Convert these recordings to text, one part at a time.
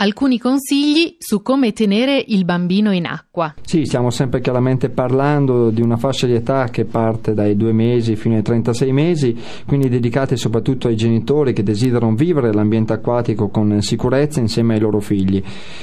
alcuni consigli su come tenere il bambino in acqua. Sì, stiamo sempre chiaramente parlando di una fascia di età che parte dai 2 mesi fino ai 36 mesi, quindi dedicati soprattutto ai genitori che desiderano vivere l'ambiente acquatico con sicurezza insieme ai loro figli.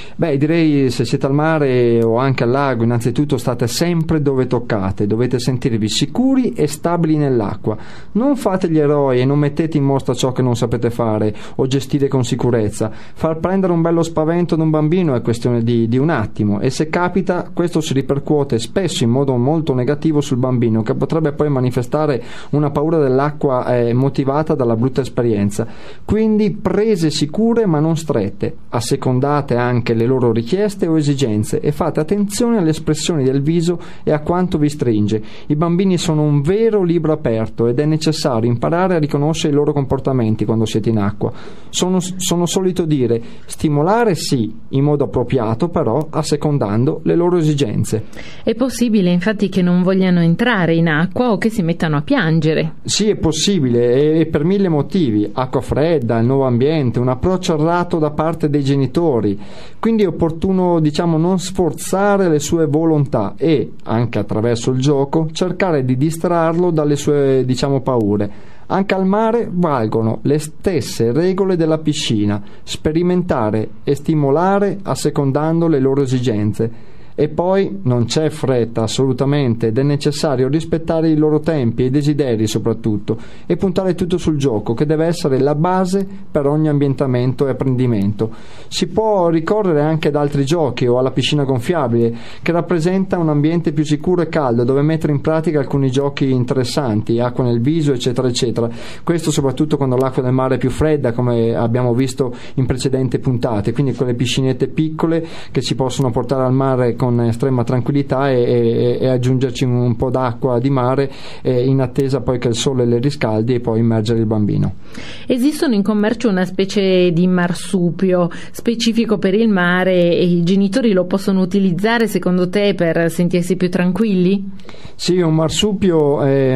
Direi, se siete al mare o anche al lago, innanzitutto state sempre dove toccate, dovete sentirvi sicuri e stabili nell'acqua. Non fate gli eroi e non mettete in mostra ciò che non sapete fare o gestire con sicurezza. Far prendere un bello spavento ad un bambino è questione di un attimo, e se capita questo si ripercuote spesso in modo molto negativo sul bambino, che potrebbe poi manifestare una paura dell'acqua motivata dalla brutta esperienza. Quindi prese sicure ma non strette, assecondate anche le loro richieste o esigenze e fate attenzione alle espressioni del viso e a quanto vi stringe. I bambini sono un vero libro aperto ed è necessario imparare a riconoscere i loro comportamenti quando siete in acqua. Sono solito dire: stimolare sì, in modo appropriato, però assecondando le loro esigenze. È possibile infatti che non vogliano entrare in acqua o che si mettano a piangere. Sì, è possibile, e per 1000 motivi: acqua fredda, il nuovo ambiente, un approccio errato da parte dei genitori. Quindi è opportuno, non sforzare le sue volontà e, anche attraverso il gioco, cercare di distrarlo dalle sue, paure. Anche al mare valgono le stesse regole della piscina: sperimentare e stimolare assecondando le loro esigenze. E poi non c'è fretta assolutamente, ed è necessario rispettare i loro tempi e i desideri soprattutto, e puntare tutto sul gioco, che deve essere la base per ogni ambientamento e apprendimento. Si può ricorrere anche ad altri giochi o alla piscina gonfiabile, che rappresenta un ambiente più sicuro e caldo dove mettere in pratica alcuni giochi interessanti, acqua nel viso, eccetera eccetera. Questo soprattutto quando l'acqua del mare è più fredda, come abbiamo visto in precedenti puntate, quindi quelle piscinette piccole che si possono portare al mare con estrema tranquillità e aggiungerci un po' d'acqua di mare in attesa poi che il sole le riscaldi, e poi immergere il bambino. Esistono in commercio una specie di marsupio specifico per il mare, e i genitori lo possono utilizzare secondo te per sentirsi più tranquilli? Sì, un marsupio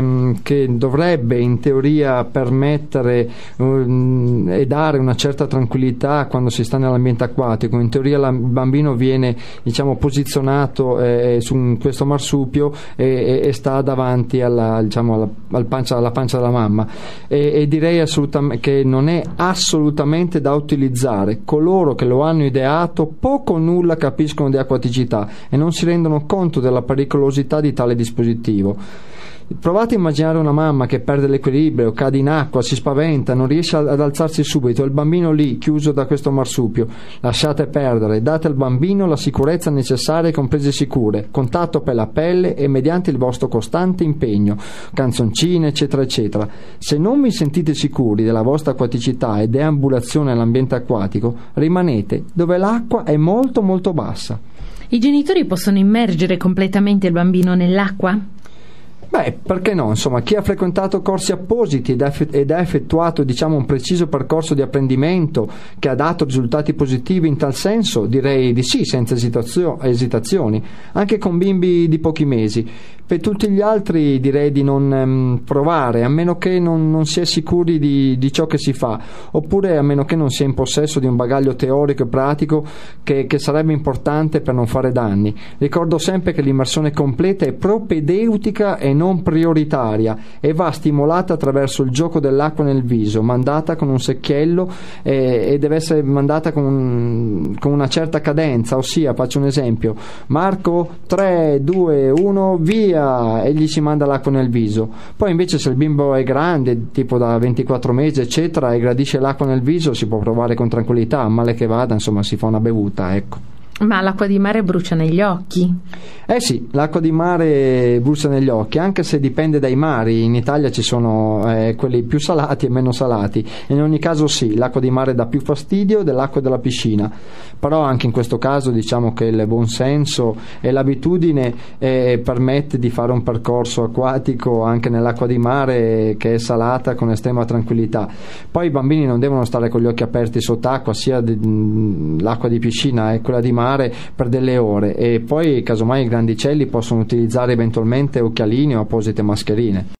che dovrebbe in teoria permettere e dare una certa tranquillità quando si sta nell'ambiente acquatico. In teoria il bambino viene posizionato su questo marsupio e sta davanti alla pancia della mamma, e direi assolutamente che non è assolutamente da utilizzare. Coloro che lo hanno ideato poco o nulla capiscono di acquaticità e non si rendono conto della pericolosità di tale dispositivo. Provate a immaginare una mamma che perde l'equilibrio, cade in acqua, si spaventa, non riesce ad alzarsi subito, il bambino lì chiuso da questo marsupio. Lasciate perdere, date al bambino la sicurezza necessaria con prese sicure, contatto per la pelle e mediante il vostro costante impegno, canzoncine eccetera eccetera. Se non vi sentite sicuri della vostra acquaticità e deambulazione all'ambiente acquatico, rimanete dove l'acqua è molto molto bassa. I genitori possono immergere completamente il bambino nell'acqua? Perché no? Chi ha frequentato corsi appositi ed ha effettuato un preciso percorso di apprendimento che ha dato risultati positivi in tal senso, direi di sì, senza esitazioni, anche con bimbi di pochi mesi. Per tutti gli altri direi di non provare, a meno che non si è sicuri di ciò che si fa, oppure a meno che non si è in possesso di un bagaglio teorico e pratico che sarebbe importante per non fare danni. Ricordo sempre che l'immersione completa è propedeutica e non prioritaria, e va stimolata attraverso il gioco dell'acqua nel viso, mandata con un secchiello, e deve essere mandata con una certa cadenza, ossia, faccio un esempio: Marco, 3, 2, 1, via, e gli si manda l'acqua nel viso. Poi invece se il bimbo è grande, tipo da 24 mesi eccetera, e gradisce l'acqua nel viso, si può provare con tranquillità, male che vada, si fa una bevuta, ecco. Ma l'acqua di mare brucia negli occhi? Sì, l'acqua di mare brucia negli occhi, anche se dipende dai mari. In Italia ci sono quelli più salati e meno salati. In ogni caso sì, l'acqua di mare dà più fastidio dell'acqua della piscina, però anche in questo caso che il buon senso e l'abitudine permette di fare un percorso acquatico anche nell'acqua di mare, che è salata, con estrema tranquillità. Poi i bambini non devono stare con gli occhi aperti sott'acqua, sia l'acqua di piscina e quella di mare, per delle ore, e poi casomai i grandicelli possono utilizzare eventualmente occhialini o apposite mascherine.